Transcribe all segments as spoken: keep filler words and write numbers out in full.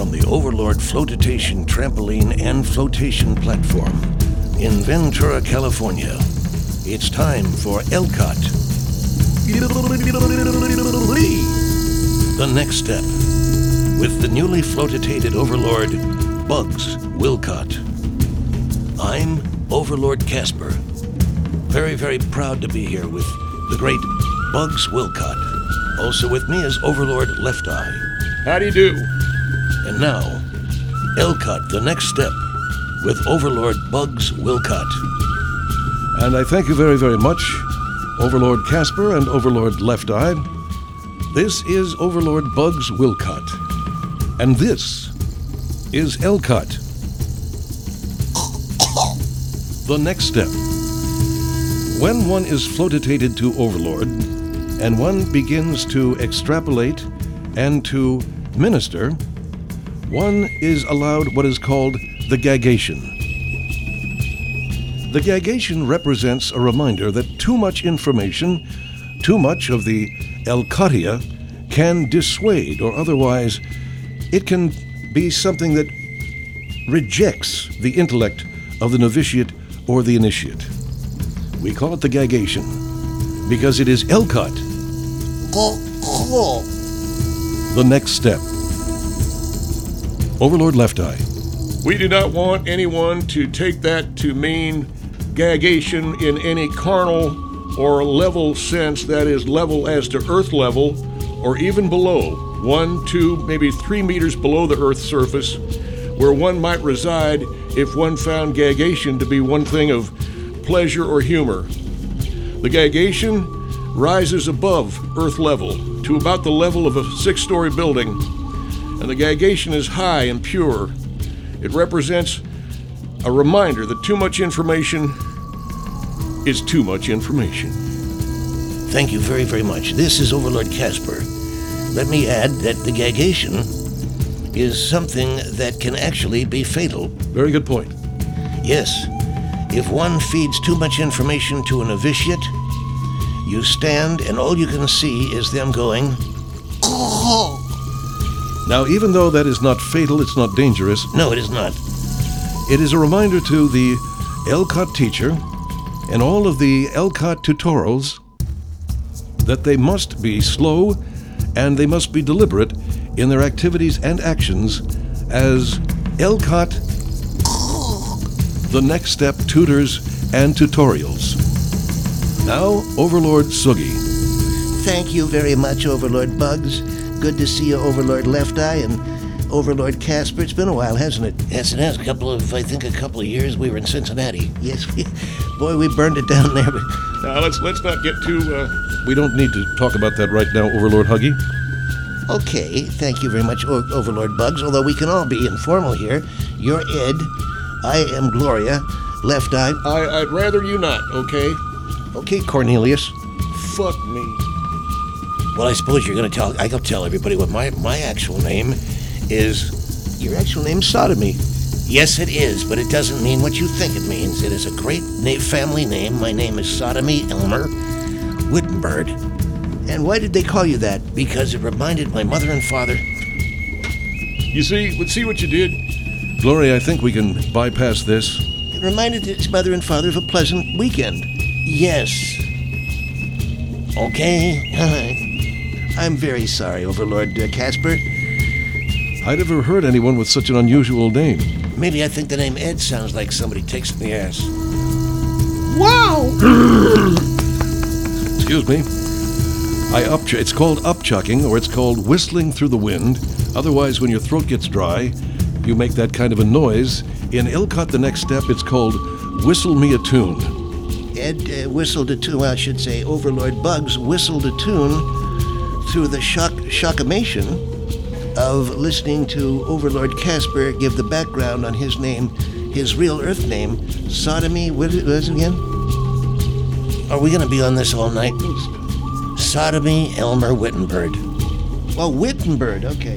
from the Overlord Flotation Trampoline and Flotation Platform in Ventura, California. It's time for Elcott. The next step with the newly floatated Overlord, Bugs Wilcott. I'm Overlord Casper. Very, very proud to be here with the great Bugs Wilcott. Also with me is Overlord Left Eye. How do you do? And now, Elcott, the next step with Overlord Bugs Wilcott. And I thank you very, very much, Overlord Casper and Overlord Left Eye. This is Overlord Bugs Wilcott. And this is Elcott. The next step. When one is floatated to Overlord, and one begins to extrapolate and to minister, one is allowed what is called the gagation. The gagation represents a reminder that too much information, too much of the Elcottia, can dissuade, or otherwise it can be something that rejects the intellect of the novitiate or the initiate. We call it the gagation because it is Elcott. The next step. Overlord Left Eye. We do not want anyone to take that to mean gagation in any carnal or level sense, that is, level as to earth level, or even below, one, two, maybe three meters below the earth's surface, where one might reside if one found gagation to be one thing of pleasure or humor. The gagation rises above earth level to about the level of a six-story building, and the gagation is high and pure. It represents a reminder that too much information is too much information. Thank you very, very much. This is Overlord Casper. Let me add that the gagation is something that can actually be fatal. Very good point. Yes. If one feeds too much information to a novitiate, you stand and all you can see is them going, Now, even though that is not fatal, it's not dangerous. No, it is not. It is a reminder to the Elcott teacher and all of the Elcott tutorials that they must be slow and they must be deliberate in their activities and actions as Elcott, the next step tutors and tutorials. Now, Overlord Sugi. Thank you very much, Overlord Bugs. Good to see you, Overlord Left Eye, and Overlord Casper. It's been a while, hasn't it? Yes, it has. A couple of, I think, a couple of years. We were in Cincinnati. Yes, we, boy, we burned it down there. But Now, let's let's not get too... Uh... We don't need to talk about that right now, Overlord Huggy. Okay, thank you very much, o- Overlord Bugs, although we can all be informal here. You're Ed. I am Gloria. Left Eye. I, I'd rather you not, okay? Okay, Cornelius. Fuck me. Well, I suppose you're going to tell... I can tell everybody what my, my actual name is. Your actual name's Sodomy. Yes, it is, but it doesn't mean what you think it means. It is a great na- family name. My name is Sodomy Elmer Wittenberg. And why did they call you that? Because it reminded my mother and father... You see, let's see what you did. Gloria, I think we can bypass this. It reminded his mother and father of a pleasant weekend. Yes. Okay. I'm very sorry, Overlord uh, Casper. I'd never heard anyone with such an unusual name. Maybe I think the name Ed sounds like somebody takes in the ass. Wow! Excuse me. I up. It's called upchucking, or it's called whistling through the wind. Otherwise, when your throat gets dry, you make that kind of a noise. In Elcott, the next step, it's called whistle me a tune. Ed uh, whistled a tune, well, I should say Overlord Bugs whistled a tune through the shock shockimation of listening to Overlord Casper give the background on his name, his real Earth name, Sodomy, what is it again? Are we going to be on this all night? Sodomy Elmer Wittenberg. Oh, Wittenberg, okay.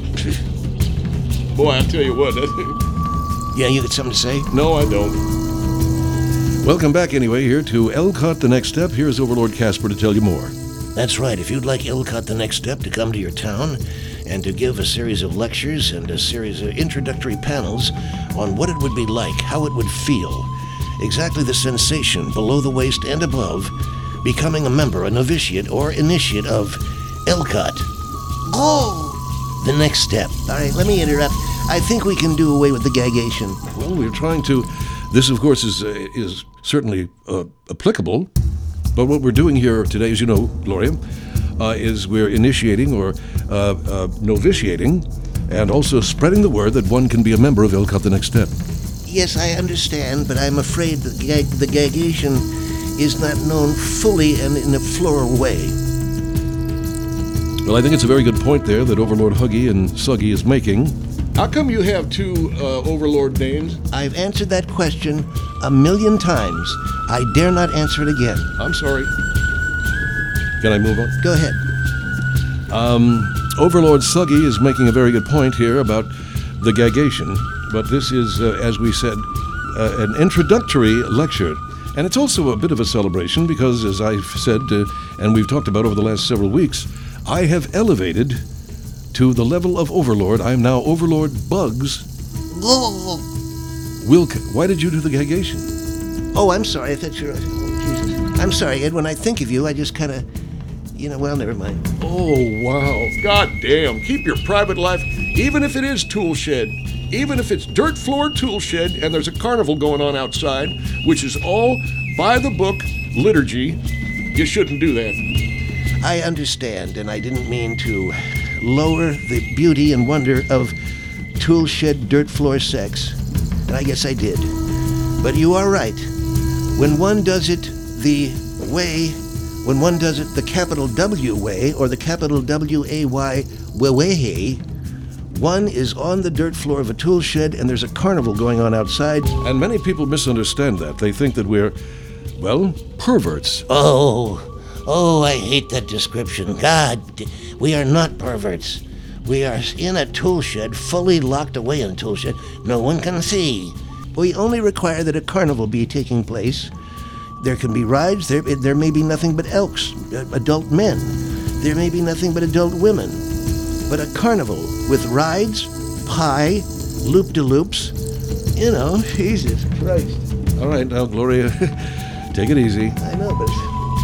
Boy, I'll tell you what. Yeah, you got something to say? No, I don't. Welcome back anyway here to Elcott, the next step. Here's Overlord Casper to tell you more. That's right. If you'd like Elcott, the next step, to come to your town and to give a series of lectures and a series of introductory panels on what it would be like, how it would feel, exactly the sensation below the waist and above, becoming a member, a novitiate or initiate of Elcott. Oh! The next step. All right, let me interrupt. I think we can do away with the gagation. Well, we're trying to. This, of course, is uh, is certainly uh, applicable. But what we're doing here today, as you know, Gloria, uh, is we're initiating or uh, uh, novitiating, and also spreading the word that one can be a member of Elcott the Next Step. Yes, I understand, but I'm afraid that the, gag- the gagation is not known fully and in a floral way. Well, I think it's a very good point there that Overlord Huggy and Suggy is making. How come you have two uh, Overlord names? I've answered that question a million times. I dare not answer it again. I'm sorry. Can I move on? Go ahead. Overlord Suggy is making a very good point here about the gagation, but this is, uh, as we said, uh, an introductory lecture. And it's also a bit of a celebration because, as I've said, uh, and we've talked about over the last several weeks, I have elevated to the level of Overlord. I am now Overlord Bugs. Oh! Wilk, why did you do the gagation? Oh, I'm sorry. I thought you were... Oh, Jesus. I'm sorry, Ed. When I think of you, I just kind of... You know, well, never mind. Oh, wow. God damn. Keep your private life, even if it is tool shed, even if it's dirt floor tool shed and there's a carnival going on outside, which is all by the book liturgy, you shouldn't do that. I understand, and I didn't mean to lower the beauty and wonder of tool shed dirt floor sex. And I guess I did. But you are right. When one does it the way, when one does it the capital W way, or the capital W A Y way, one is on the dirt floor of a tool shed and there's a carnival going on outside. And many people misunderstand that. They think that we're, well, perverts. Oh, oh, I hate that description. God, we are not perverts. We are in a tool shed, fully locked away in a tool shed. No one can see. We only require that a carnival be taking place. There can be rides. There, there may be nothing but elks, adult men. There may be nothing but adult women. But a carnival with rides, pie, loop-de-loops. You know, Jesus Christ. All right, now, Gloria, take it easy. I know, but...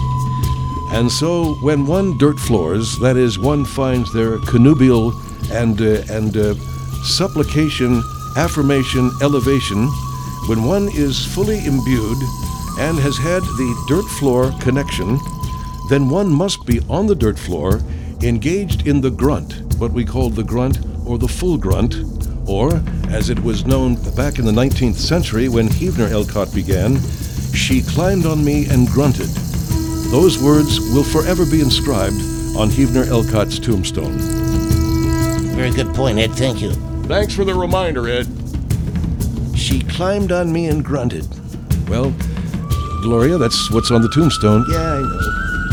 And so, when one dirt floors, that is, one finds their connubial and uh, and uh, supplication, affirmation, elevation, when one is fully imbued and has had the dirt floor connection, then one must be on the dirt floor, engaged in the grunt, what we call the grunt or the full grunt, or, as it was known back in the nineteenth century when Heavener Elcott began, she climbed on me and grunted. Those words will forever be inscribed on Heavener Elcott's tombstone. Very good point, Ed. Thank you. Thanks for the reminder, Ed. She climbed on me and grunted. Well, Gloria, that's what's on the tombstone. Yeah, I know.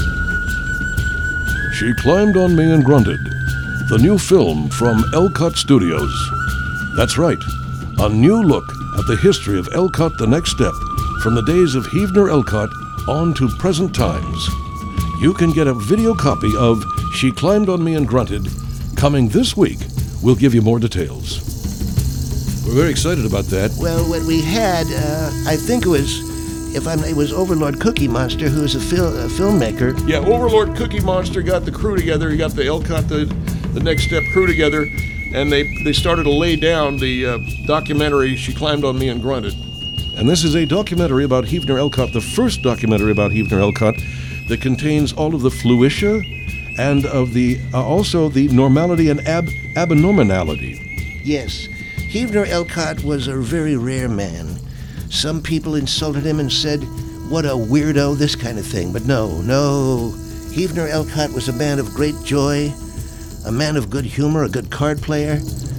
She climbed on me and grunted. The new film from Elcott Studios. That's right, a new look at the history of Elcott the Next Step from the days of Heavener Elcott on to present times. You can get a video copy of She Climbed on Me and Grunted coming this week. We'll give you more details. We're very excited about that. Well, what we had, uh, I think it was, if I'm, it was Overlord Cookie Monster, who's a, fil- a filmmaker. Yeah, Overlord Cookie Monster got the crew together. He got the Elcott, the, the Next Step crew together, and they, they started to lay down the uh, documentary, She Climbed on Me and Grunted. And this is a documentary about Heavener Elcott, the first documentary about Heavener Elcott that contains all of the fluitia and of the uh, also the normality and ab- abnormality. Yes, Heavener Elcott was a very rare man. Some people insulted him and said, what a weirdo, this kind of thing. But no, no. Heavener Elcott was a man of great joy, a man of good humor, a good card player.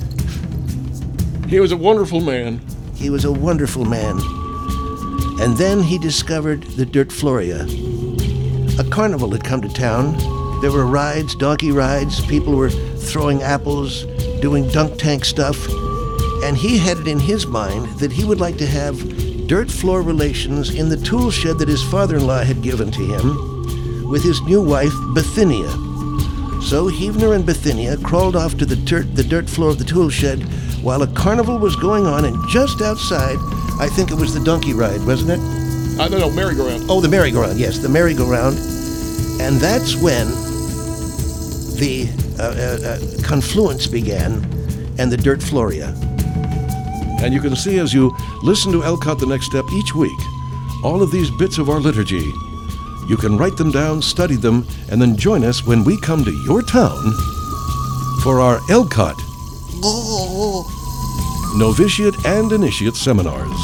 He was a wonderful man. He was a wonderful man. And then he discovered the Dirt Floria. A carnival had come to town. There were rides, donkey rides. People were throwing apples, doing dunk tank stuff. And he had it in his mind that he would like to have dirt floor relations in the tool shed that his father-in-law had given to him with his new wife, Bithynia. So Heavener and Bithynia crawled off to the dirt, the dirt floor of the tool shed while a carnival was going on, and just outside, I think it was the donkey ride, wasn't it? I don't know, merry-go-round. Oh, the merry-go-round, yes, the merry-go-round. And that's when the uh, uh, uh, confluence began and the dirt floria. And you can see as you listen to Elcott the Next Step each week, all of these bits of our liturgy. You can write them down, study them, and then join us when we come to your town for our Elcott Go. Novitiate and Initiate Seminars.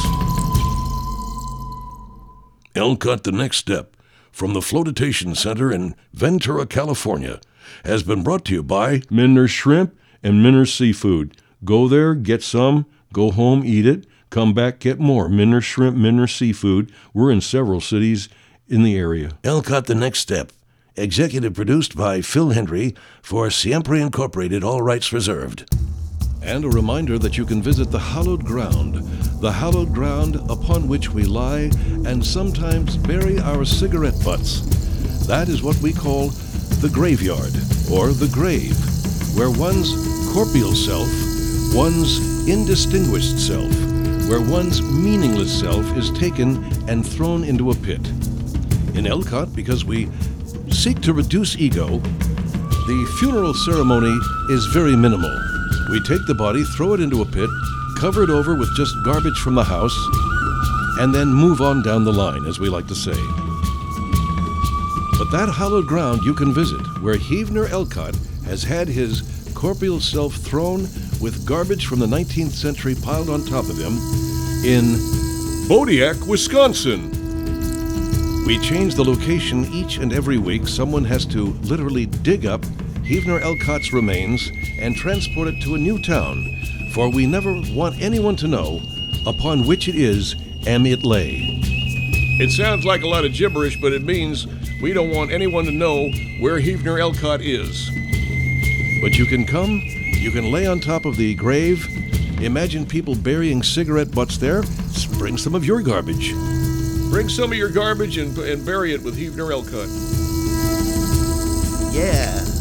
Elcott the Next Step from the Flotation Center in Ventura, California, has been brought to you by Minner Shrimp and Minner Seafood. Go there, get some, go home, eat it, come back, get more. Minner Shrimp, Minner Seafood. We're in several cities in the area. Elcott the Next Step, executive produced by Phil Hendry for Siempre Incorporated, all rights reserved. And a reminder that you can visit the hallowed ground, the hallowed ground upon which we lie and sometimes bury our cigarette butts. That is what we call the graveyard, or the grave, where one's corporeal self, one's indistinguished self, where one's meaningless self is taken and thrown into a pit. In Elcott, because we seek to reduce ego, the funeral ceremony is very minimal. We take the body, throw it into a pit, cover it over with just garbage from the house, and then move on down the line, as we like to say. But that hallowed ground you can visit, where Heavener Elcott has had his corporeal self thrown with garbage from the nineteenth century piled on top of him, in Bodiac, Wisconsin. We change the location each and every week. Someone has to literally dig up Heavener Elcott's remains and transport it to a new town, for we never want anyone to know upon which it is am it lay. It sounds like a lot of gibberish, but it means we don't want anyone to know where Heavener Elcott is. But you can come, you can lay on top of the grave, imagine people burying cigarette butts there, bring some of your garbage. Bring some of your garbage and, and bury it with Heavener Elcott. Yeah.